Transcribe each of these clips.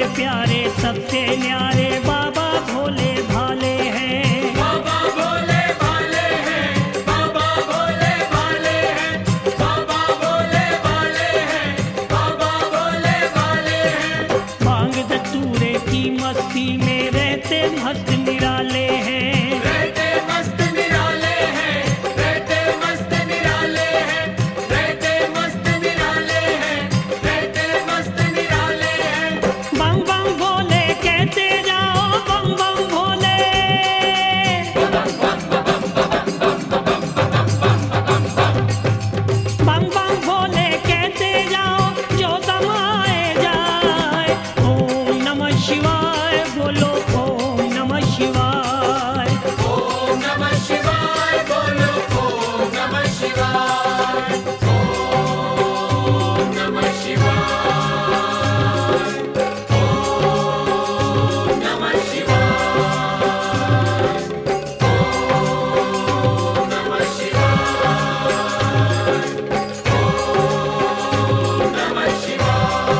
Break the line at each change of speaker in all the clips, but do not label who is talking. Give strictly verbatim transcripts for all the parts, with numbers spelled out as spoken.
प्यारे सबसे न्यारे बाबा भोले भाले हैं।
बाबा भोले भाले हैं, बाबा भोले भाले हैं, बाबा भोले भाले हैं, बाबा भोले भाले हैं।
भांग धतूरे की मस्ती में रहते मस्त निराले हैं।
रहते मस्त निराले हैं, रहते मस्त निराले हैं, रहते मस्त निराले हैं, रहते मस्त निराले हैं।
बम बम भोले कहते जाओ, बम बम भोले। बम बम भोले कहते जाओ, जो दम आए जाए। ओम नमः शिवाय बोलो, ओम नमः शिवाय।
ओम नमः शिवाय बोलो, ओम नमः शिवाय, ओम नमः शिवाय, ओम नमः शिवाय, ओम नमः शिवाय, ओम नमः शिवाय।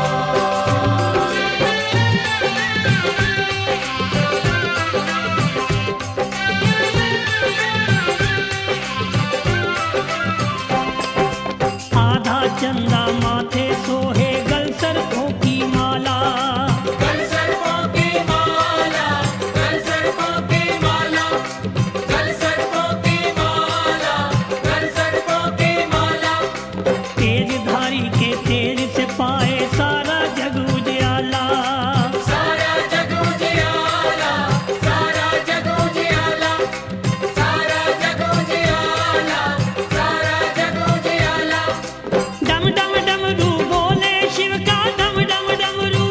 आधा चंदा माथे सोहे, गल सरकों की माला।
गल सर्पों की माला, गल सर्पों की माला, गल सर्पों की माला, गल सर्पों की माला।
तेज धारी के तेज से पाए सारा जग उजियाला।
सारा जग उजियाला, सारा जग उजियाला, सारा जग उजियाला, सारा जग उजियाला।
डम डम डमरू बोले शिव का, डम डम डमरू।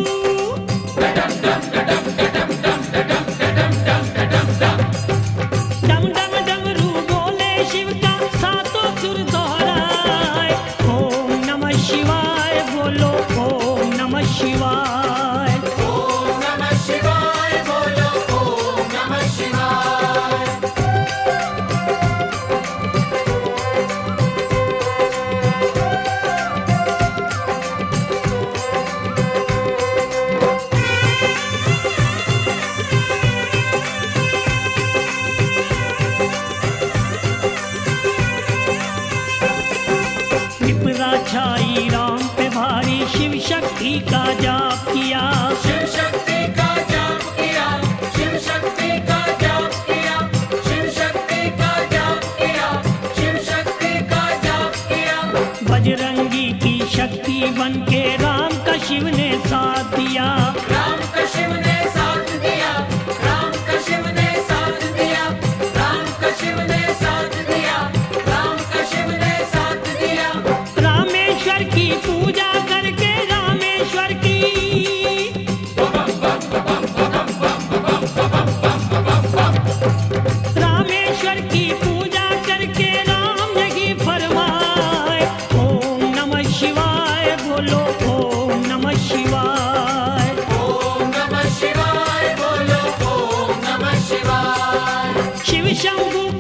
डम डम डमरू बोले शिव का, सातों सुर दोहराए। ओम नमः शिवाय बोलो, ओम नमः शिवाय।
ओम नमः शिवाय बोलो, ओम नमः शिवाय। विपरा छाई राम पे भारी, शिव शक्ति का जाप किया। शिव शक्ति का जाप किया, शिव शक्ति का जाप किया, शिव शक्ति का जाप किया, शिव शक्ति का जाप किया।
बजरंगी की शक्ति बन के राम का शिव ने साथ दिया।
राम का शिव ने साथ दिया, राम का शिव ने साथ दिया, राम का शिव ने साथ दिया, राम का शिव ने साथ दिया।
रामेश्वर की पूजा करके, रामेश्वर की। रामेश्वर की पूजा करके राम यही फरमाए। ओम नमः शिवाय बोलो, ओम नमः शिवाय।
ओम नमः शिवाय बोलो, ओम नमः शिवाय।
शिव शंभू